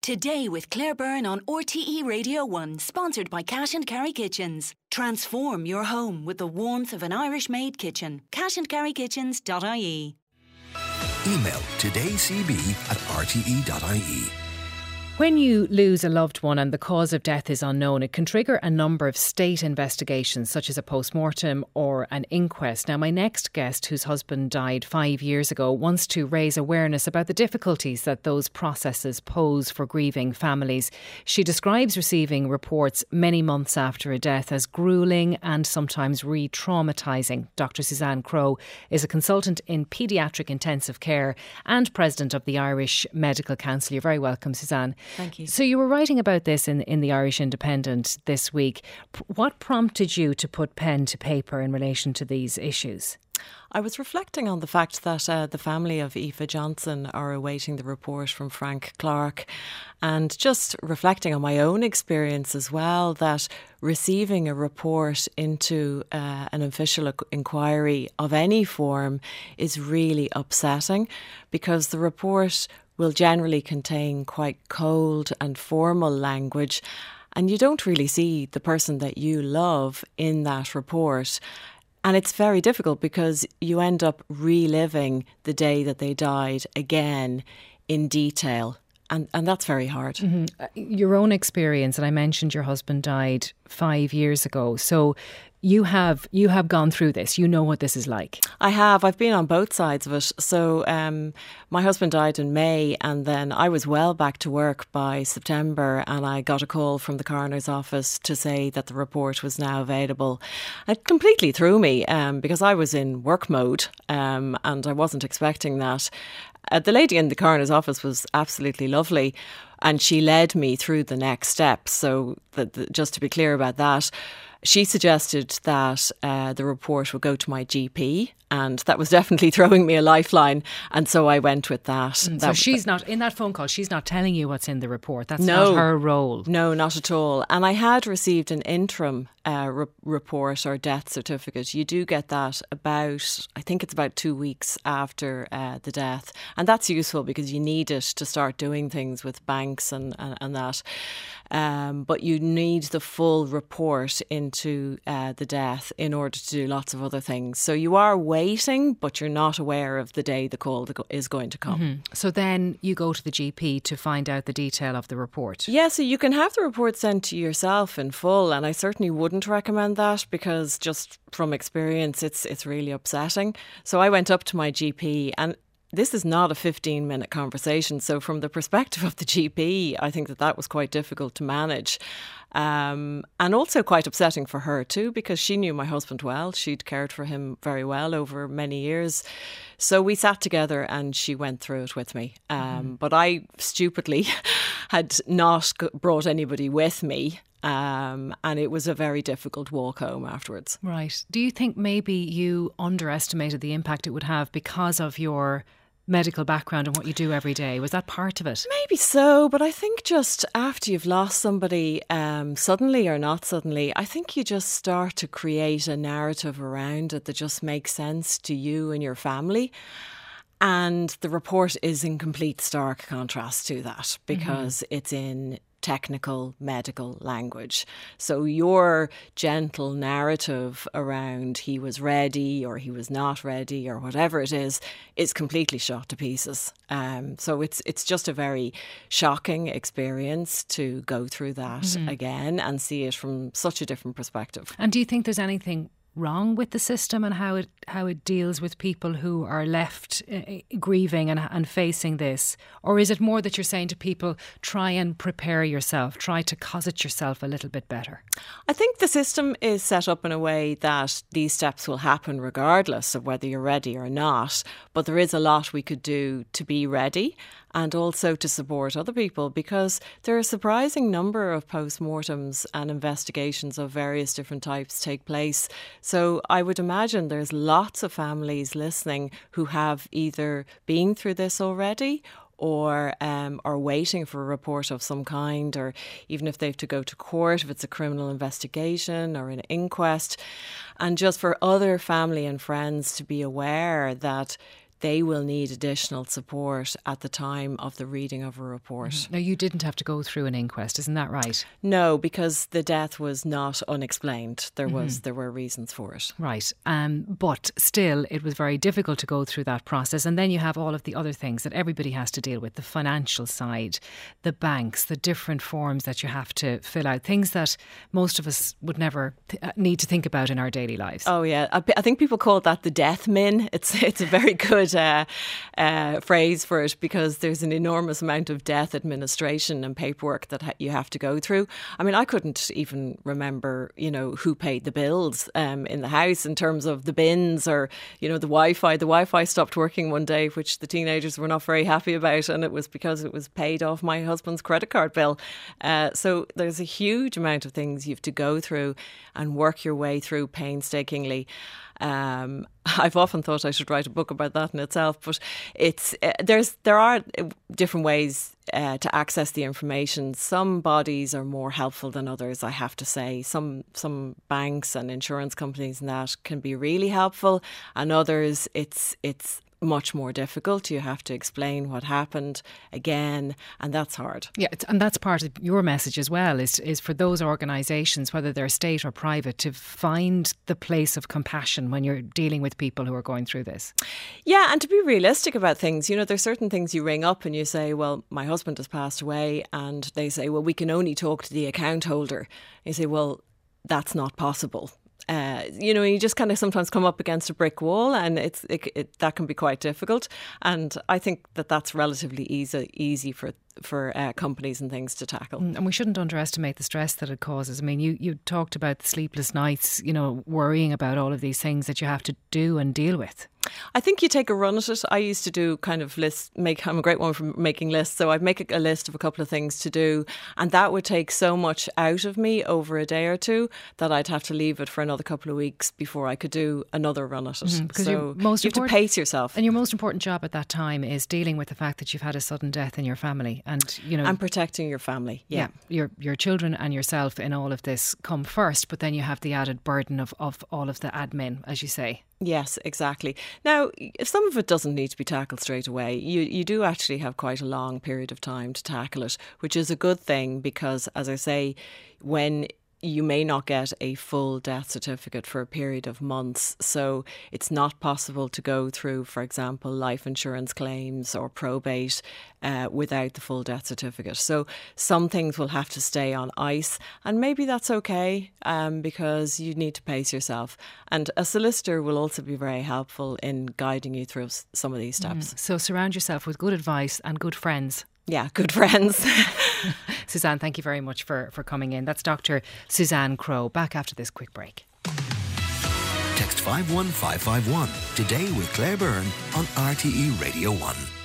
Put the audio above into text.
Today with Claire Byrne on RTE Radio 1, sponsored by Cash and Carry Kitchens. Transform your home with the warmth of an Irish-made kitchen. cashandcarrykitchens.ie. Email todaycb@rte.ie. When you lose a loved one and the cause of death is unknown, it can trigger a number of state investigations, such as a post-mortem or an inquest. Now, my next guest, whose husband died 5 years ago, wants to raise awareness about the difficulties that those processes pose for grieving families. She describes receiving reports many months after a death as gruelling and sometimes re-traumatising. Dr. Suzanne Crowe is a consultant in paediatric intensive care and president of the Irish Medical Council. You're very welcome, Suzanne. Thank you. So you were writing about this in the Irish Independent this week. What prompted you to put pen to paper in relation to these issues? I was reflecting on the fact that the family of Aoife Johnson are awaiting the report from Frank Clark, and just reflecting on my own experience as well, that receiving a report into an official inquiry of any form is really upsetting, because the report will generally contain quite cold and formal language, and you don't really see the person that you love in that report. And it's very difficult because you end up reliving the day that they died again in detail. And that's very hard. Mm-hmm. Your own experience, and I mentioned your husband died 5 years ago. So you have gone through this. You know what this is like. I have. I've been on both sides of it. So my husband died in May, and then I was well back to work by September, and I got a call from the coroner's office to say that the report was now available. It completely threw me because I was in work mode and I wasn't expecting that. The lady in the coroner's office was absolutely lovely, and she led me through the next steps. So just to be clear about that, she suggested that the report would go to my GP, and that was definitely throwing me a lifeline. And so I went with that. So she's not, in that phone call, she's not telling you what's in the report. That's not her role. No, not at all. And I had received an interim report or death certificate. You do get that I think it's about 2 weeks after the death. And that's useful because you need it to start doing things with banks and that. But you need the full report into the death in order to do lots of other things. So you are waiting, but you're not aware of the day the call is going to come. Mm-hmm. So then you go to the GP to find out the detail of the report. Yeah, so you can have the report sent to yourself in full, and I certainly wouldn't recommend that because just from experience, it's really upsetting. So I went up to my GP, and this is not a 15-minute conversation. So from the perspective of the GP, I think that was quite difficult to manage. And also quite upsetting for her too, because she knew my husband well. She'd cared for him very well over many years. So we sat together and she went through it with me. But I stupidly had not brought anybody with me. And it was a very difficult walk home afterwards. Right. Do you think maybe you underestimated the impact it would have because of your medical background and what you do every day? Was that part of it? Maybe so, but I think just after you've lost somebody, suddenly or not suddenly, I think you just start to create a narrative around it that just makes sense to you and your family. And the report is in complete stark contrast to that because it's in technical medical language. So your gentle narrative around he was ready or he was not ready or whatever it is completely shot to pieces. So it's just a very shocking experience to go through that again and see it from such a different perspective. And do you think there's anything wrong with the system and how it deals with people who are left grieving and facing this? Or is it more that you're saying to people, try and prepare yourself, try to cosset yourself a little bit better? I think the system is set up in a way that these steps will happen regardless of whether you're ready or not. But there is a lot we could do to be ready and also to support other people, because there are a surprising number of postmortems and investigations of various different types take place. So I would imagine there's lots of families listening who have either been through this already or are waiting for a report of some kind, or even if they have to go to court, if it's a criminal investigation or an inquest. And just for other family and friends to be aware that they will need additional support at the time of the reading of a report. Now, you didn't have to go through an inquest, isn't that right? No, because the death was not unexplained. There were reasons for it. Right. But still, it was very difficult to go through that process. And then you have all of the other things that everybody has to deal with, the financial side, the banks, the different forms that you have to fill out, things that most of us would never need to think about in our daily lives. Oh, yeah. I think people call that the death min. It's a very good phrase for it, because there's an enormous amount of death administration and paperwork that you have to go through. I mean, I couldn't even remember, who paid the bills in the house in terms of the bins or, the Wi-Fi. The Wi-Fi stopped working one day, which the teenagers were not very happy about, and it was because it was paid off my husband's credit card bill. So there's a huge amount of things you have to go through and work your way through painstakingly. I've often thought I should write a book about that in itself, but there are different ways to access the information. Some bodies are more helpful than others, I have to say. Some banks and insurance companies and that can be really helpful, and others it's much more difficult. You have to explain what happened again, and that's hard. Yeah, and that's part of your message as well, is for those organisations, whether they're state or private, to find the place of compassion when you're dealing with people who are going through this. Yeah, and to be realistic about things. There's certain things you ring up and you say, well, my husband has passed away, and they say, well, we can only talk to the account holder. You say, well, that's not possible. You just kind of sometimes come up against a brick wall, and that can be quite difficult. And I think that's relatively easy for companies and things to tackle. And we shouldn't underestimate the stress that it causes. I mean, you talked about the sleepless nights, worrying about all of these things that you have to do and deal with. I think you take a run at it. I used to do kind of lists. I'm a great one for making lists. So I'd make a list of a couple of things to do, and that would take so much out of me over a day or two that I'd have to leave it for another couple of weeks before I could do another run at it. So you have to pace yourself. And your most important job at that time is dealing with the fact that you've had a sudden death in your family, and and protecting your family. Yeah, your children and yourself in all of this come first, but then you have the added burden of all of the admin, as you say. Yes, exactly. Now, if some of it doesn't need to be tackled straight away, you do actually have quite a long period of time to tackle it, which is a good thing, because, as I say, when you may not get a full death certificate for a period of months. So it's not possible to go through, for example, life insurance claims or probate without the full death certificate. So some things will have to stay on ice, and maybe that's okay, because you need to pace yourself. And a solicitor will also be very helpful in guiding you through some of these steps. So surround yourself with good advice and good friends. Yeah, good friends. Suzanne, thank you very much for coming in. That's Dr. Suzanne Crowe. Back after this quick break. Text 51551 today with Claire Byrne on RTE Radio 1.